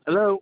Hello.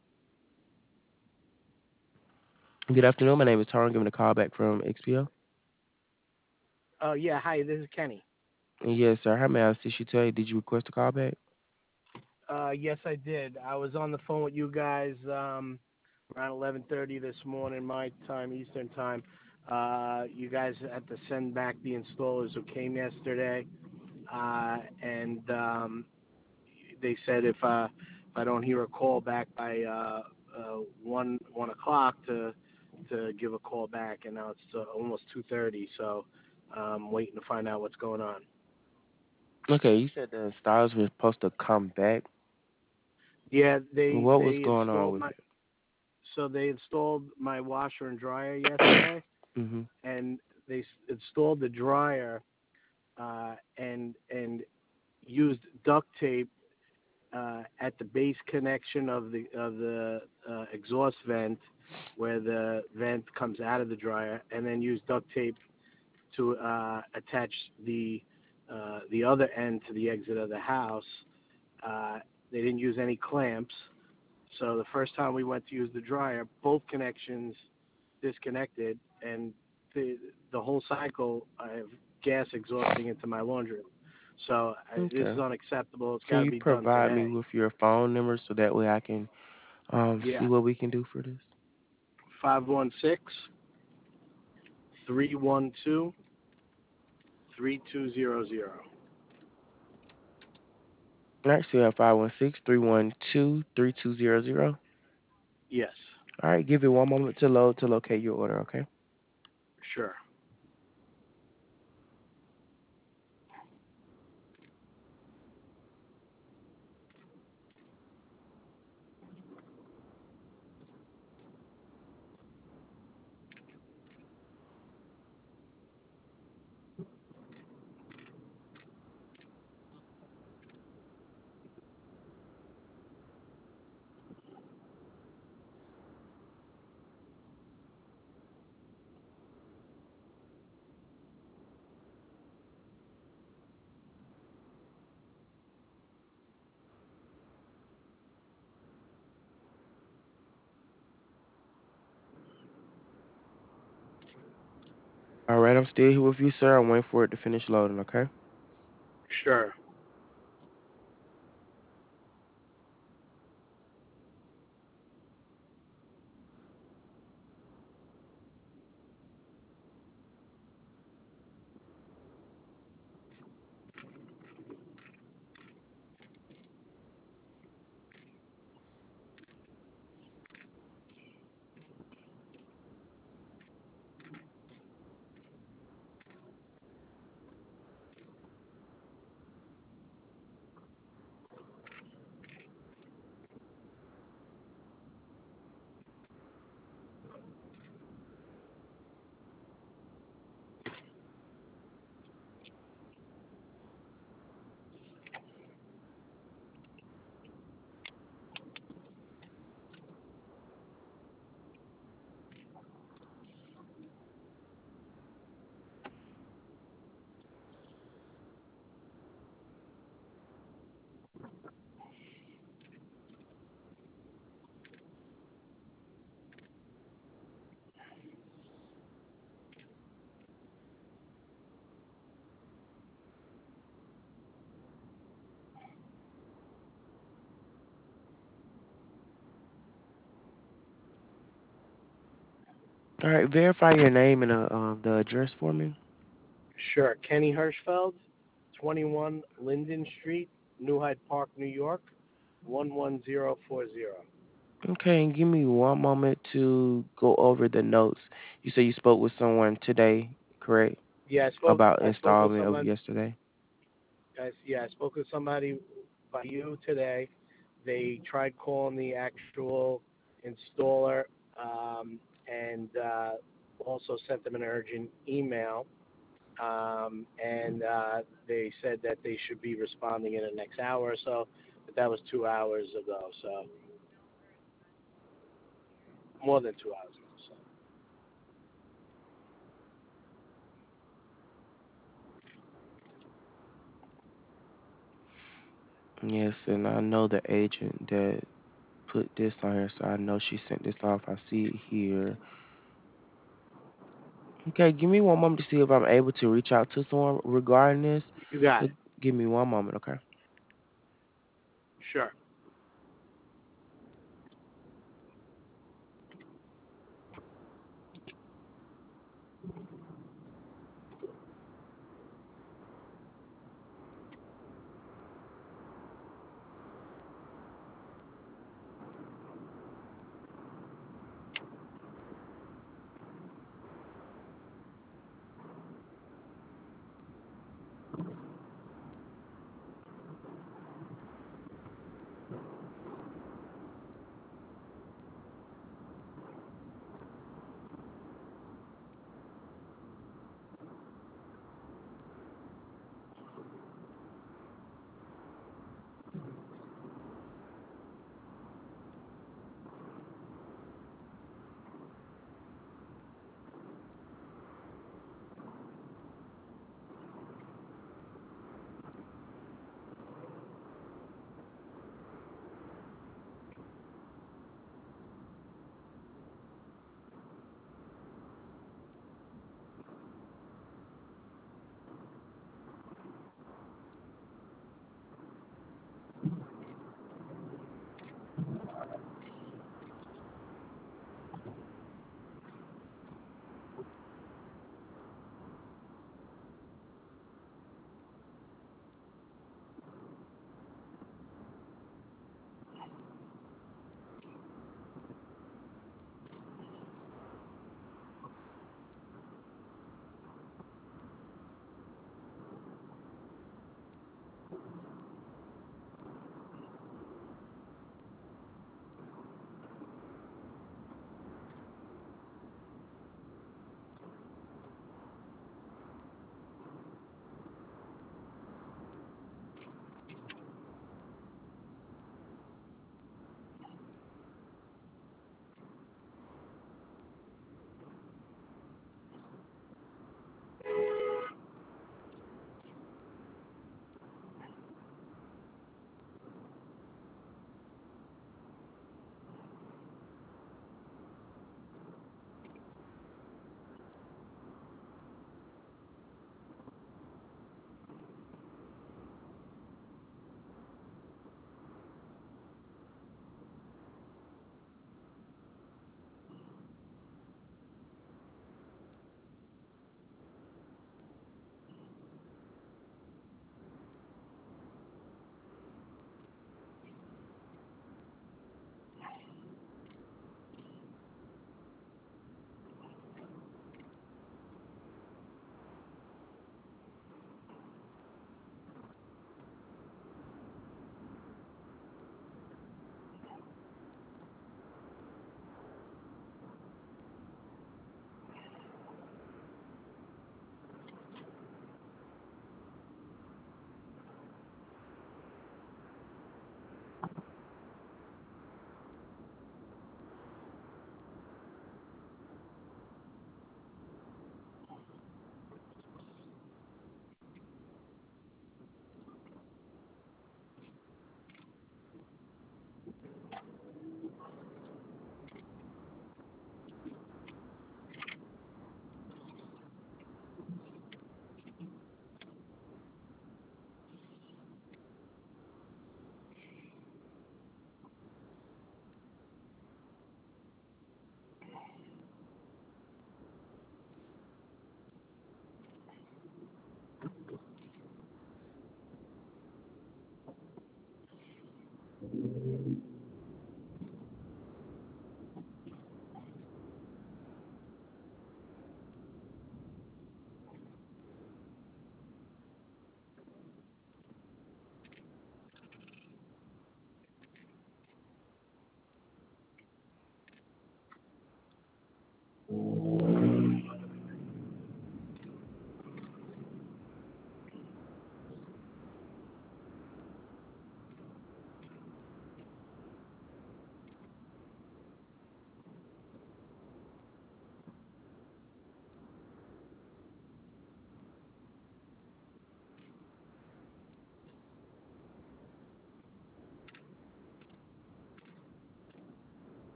Good afternoon. My name is Taryn. Giving a call back from XPO. Yeah. Hi. This is Kenny. Yes, sir. How may I assist you today? Did you request a call back? Yes, I did. I was on the phone with you guys around 11:30 this morning, my time, Eastern time. You guys had to send back the installers who came yesterday, and they said if I don't hear a call back by 1 o'clock to give a call back, and now it's almost 2:30, so I'm waiting to find out what's going on. Okay, you said the stars were supposed to come back. Yeah, they What was they going on installed with my it? so they installed my washer and dryer yesterday, hmm and they installed the dryer and used duct tape at the base connection of the exhaust vent where the vent comes out of the dryer, and then used duct tape to attach the other end to the exit of the house. Uh, they didn't use any clamps. So the first time we went to use the dryer, both connections disconnected, and the the whole cycle I have gas exhausting into my laundry room. So this is Okay. unacceptable. It's Can got to you be done provide me today. with your phone number so that way I can Yeah, see what we can do for this? 516-312-3200. All right, so you have 516-312-3200. Yes, All right, give it one moment to load to locate your order, okay? sure. All right, I'm still here with you, sir. I'm waiting for it to finish loading, okay? Sure. All right, verify your name and the address for me. Sure. Kenny Hirschfeld, 21 Linden Street, New Hyde Park, New York, 11040. Okay, and give me one moment to go over the notes. You said you spoke with someone today, correct? Yeah, I spoke. About I spoke with installment of someone. yesterday. Yeah, I spoke with somebody by you today. They tried calling the actual installer, and also sent them an urgent email. And they said that they should be responding in the next hour or so. But that was 2 hours ago, so more than 2 hours ago. So. Yes, and I know the agent that put this on here so I know she sent this off. I see it here. Okay, give me one moment to see if I'm able to reach out to someone regarding this. You got So it. give me one moment, okay? Sure.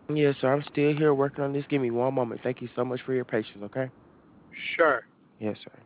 Yes, sir. I'm still here working on this. Give me one moment. Thank you so much for your patience, okay? Sure. Yes, sir.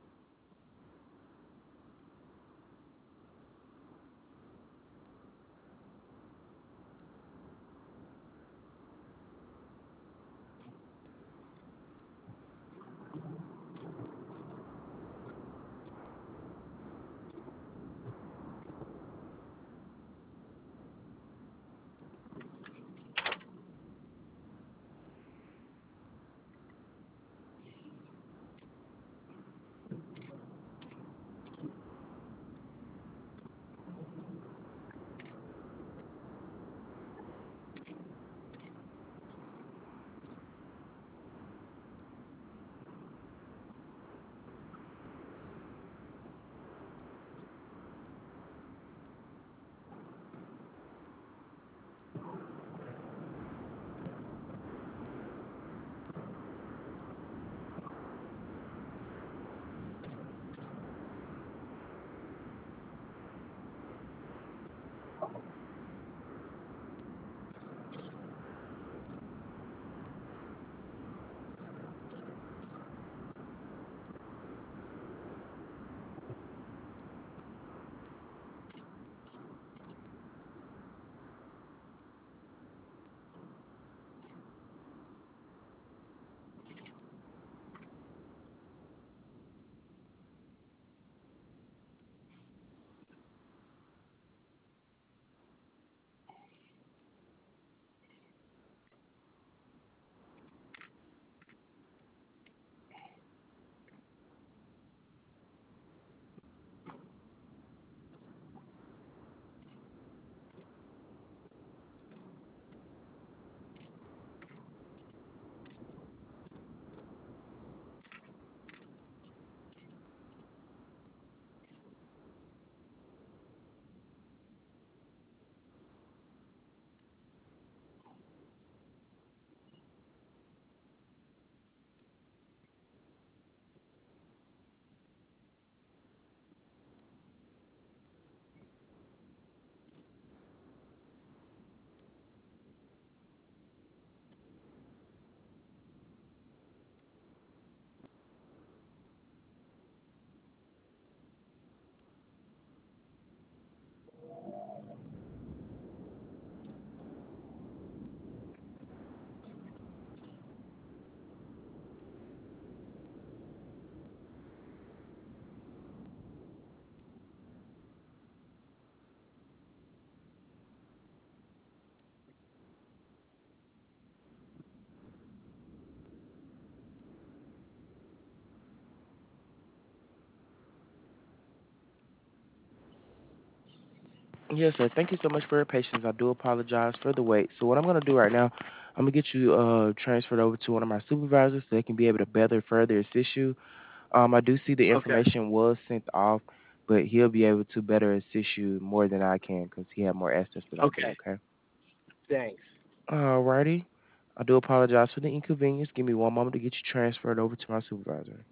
Yes, sir. Thank you so much for your patience. I do apologize for the wait. So what I'm gonna do right now, I'm gonna get you transferred over to one of my supervisors so they can be able to better further assist you. I do see the Okay. information was sent off, but he'll be able to better assist you more than I can because he have more access than I do. Okay. Okay. Thanks. Alrighty. I do apologize for the inconvenience. Give me one moment to get you transferred over to my supervisor.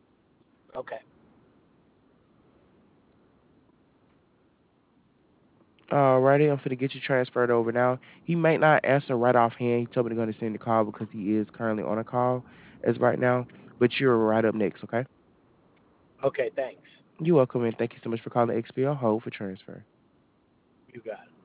Okay. Alrighty, I'm finna get you transferred over now. He might not answer right offhand. He told me they're gonna send the call because he is currently on a call as right now. But you're right up next, okay? Okay. Thanks. You're welcome and thank you so much for calling XPL Hold for transfer. You got it.